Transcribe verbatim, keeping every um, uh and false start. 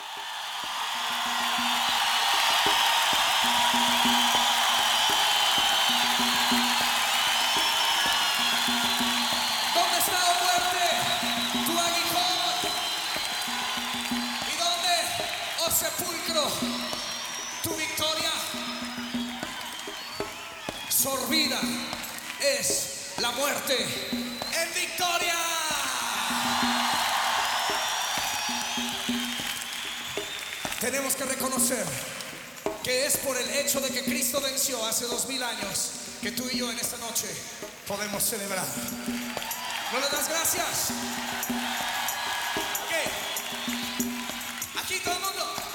¿Dónde está, oh muerte, tu aguijón? ¿Y dónde, oh sepulcro, tu victoria? Sorbida es la muerte en victoria. Tenemos que reconocer que es por el hecho de que Cristo venció hace dos mil años que tú y yo en esta noche podemos celebrar. ¿No le das gracias? Ok. Aquí todo el mundo.